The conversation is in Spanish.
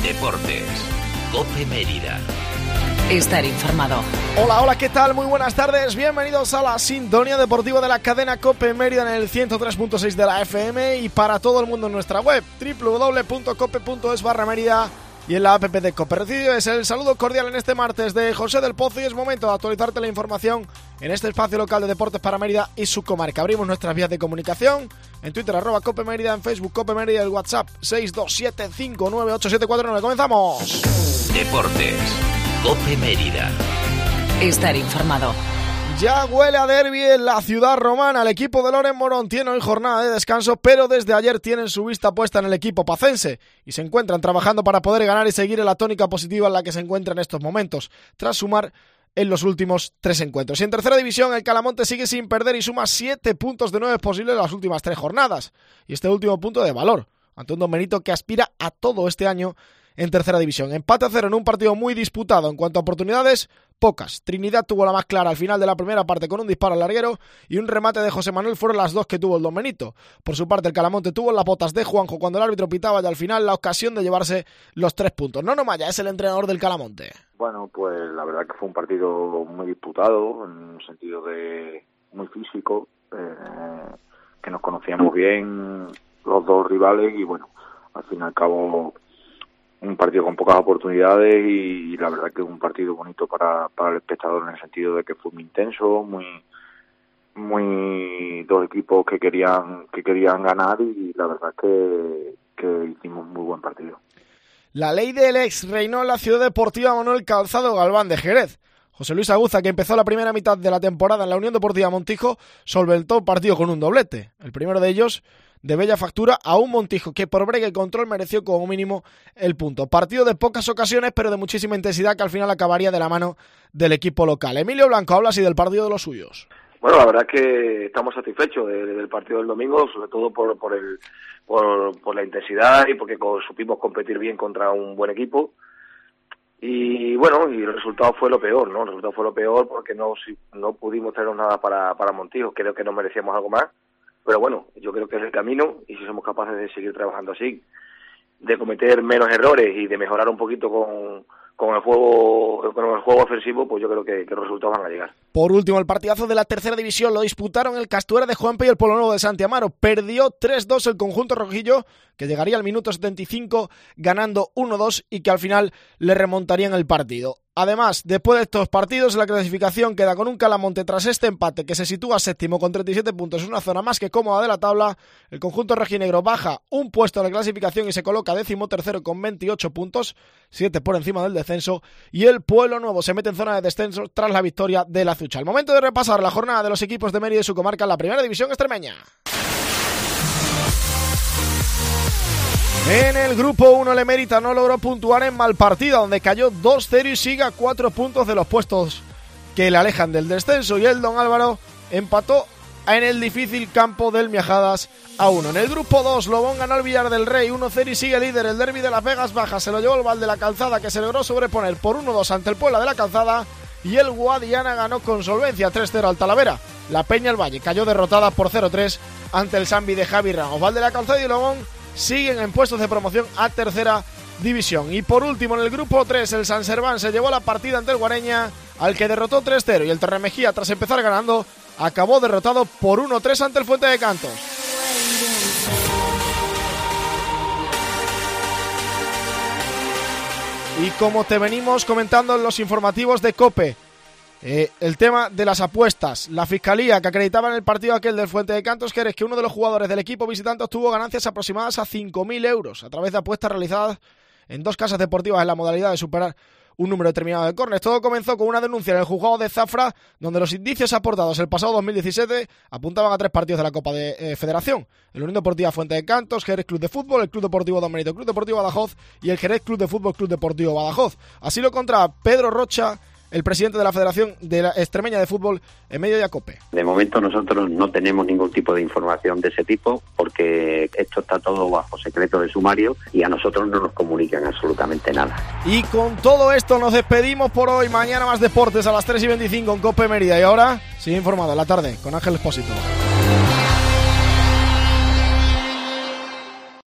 Deportes. COPE Mérida. Estar informado. Hola, ¿qué tal? Muy buenas tardes. Bienvenidos a la sintonía deportiva de la cadena COPE Mérida en el 103.6 de la FM y para todo el mundo en nuestra web www.cope.es/Mérida y en la app de COPE. Recibes el saludo cordial en este martes de José del Pozo y es momento de actualizarte la información en este espacio local de deportes para Mérida y su comarca. Abrimos nuestras vías de comunicación en Twitter @COPE Mérida, en Facebook COPE Mérida, el WhatsApp 627598749. ¡Comenzamos! Deportes. COPE Mérida. Estar informado. Ya huele a derbi en la ciudad romana. El equipo de Loren Morón tiene hoy jornada de descanso, pero desde ayer tienen su vista puesta en el equipo pacense y se encuentran trabajando para poder ganar y seguir en la tónica positiva en la que se encuentra en estos momentos, tras sumar en los últimos 3 encuentros. Y en tercera división, el Calamonte sigue sin perder y suma 7 puntos de 9 posibles en las últimas 3 jornadas. Y este último punto de valor ante un Don Benito que aspira a todo este año en tercera división. Empate a 0 en un partido muy disputado. En cuanto a oportunidades, pocas. Trinidad tuvo la más clara al final de la primera parte con un disparo al larguero y un remate de José Manuel fueron las dos que tuvo el Don Benito. Por su parte, el Calamonte tuvo las botas de Juanjo cuando el árbitro pitaba y al final la ocasión de llevarse los 3 puntos. Nono Maya es el entrenador del Calamonte. Bueno, pues la verdad que fue un partido muy disputado, en un sentido de muy físico, que nos conocíamos bien los dos rivales y bueno, al fin y al cabo un partido con pocas oportunidades y la verdad que es un partido bonito para el espectador en el sentido de que fue muy intenso, muy dos equipos que querían ganar y la verdad que hicimos muy buen partido. La ley del ex reinó en la ciudad deportiva Manuel Calzado Galván de Jerez. José Luis Aguza, que empezó la primera mitad de la temporada en la Unión Deportiva Montijo, solventó el partido con un doblete. El primero de ellos de bella factura a un Montijo que por bregue y control mereció como mínimo el punto. Partido de pocas ocasiones pero de muchísima intensidad que al final acabaría de la mano del equipo local. Emilio Blanco habla así del partido de los suyos. Bueno, la verdad es que estamos satisfechos del partido del domingo, sobre todo por la intensidad y porque supimos competir bien contra un buen equipo. Y bueno, y el resultado fue lo peor, ¿no? El resultado fue lo peor porque no pudimos traernos nada para Montijo. Creo que nos merecíamos algo más. Pero bueno, yo creo que es el camino y si somos capaces de seguir trabajando así, de cometer menos errores y de mejorar un poquito con el juego ofensivo, pues yo creo que los resultados van a llegar. Por último, el partidazo de la tercera división lo disputaron el Castuera de Juanpe y el Pueblo Nuevo de Santi Amaro. Perdió 3-2 el conjunto rojillo, que llegaría al minuto 75 ganando 1-2 y que al final le remontarían el partido. Además, después de estos partidos, la clasificación queda con un Calamonte tras este empate que se sitúa séptimo con 37 puntos en una zona más que cómoda de la tabla. El conjunto rojinegro baja un puesto en la clasificación y se coloca 13º con 28 puntos, 7 por encima del descenso, y el Pueblo Nuevo se mete en zona de descenso tras la victoria de la Zucha. El momento de repasar la jornada de los equipos de Mérida y su comarca en la primera división extremeña. En el grupo 1 el Emérita no logró puntuar en Malpartida, donde cayó 2-0 y sigue a 4 puntos de los puestos que le alejan del descenso, y el Don Álvaro empató en el difícil campo del Miajadas a 1. En el grupo 2 Lobón ganó al Villar del Rey 1-0 y sigue líder. El derbi de Las Vegas Bajas se lo llevó el Val de la Calzada, que se logró sobreponer por 1-2 ante el Puebla de la Calzada, y el Guadiana ganó con solvencia 3-0 al Talavera. La Peña el Valle cayó derrotada por 0-3 ante el Sambi de Javi Ramos. Val de la Calzada y Lobón siguen en puestos de promoción a tercera división. Y por último, en el grupo 3, el San Serván se llevó la partida ante el Guareña, al que derrotó 3-0, y el Torremejía, tras empezar ganando, acabó derrotado por 1-3 ante el Fuente de Cantos. Y como te venimos comentando en los informativos de COPE, el tema de las apuestas. La Fiscalía, que acreditaba en el partido aquel del Fuente de Cantos, que es que uno de los jugadores del equipo visitante obtuvo ganancias aproximadas a 5.000 euros a través de apuestas realizadas en 2 casas deportivas en la modalidad de superar un número determinado de córneres. Todo comenzó con una denuncia en el juzgado de Zafra, donde los indicios aportados el pasado 2017 apuntaban a 3 partidos de la Copa de Federación: el Unión Deportiva Fuente de Cantos, Jerez Club de Fútbol, el Club Deportivo Don Benito, Club Deportivo Badajoz y el Jerez Club de Fútbol, Club Deportivo Badajoz. Así lo contaba Pedro Rocha, el presidente de la Federación de la Extremeña de Fútbol, en medio de COPE. De momento nosotros no tenemos ningún tipo de información de ese tipo porque esto está todo bajo secreto de sumario y a nosotros no nos comunican absolutamente nada. Y con todo esto nos despedimos por hoy. Mañana más deportes a las 3:25 en COPE Mérida. Y ahora sigue informado en la tarde con Ángel Expósito.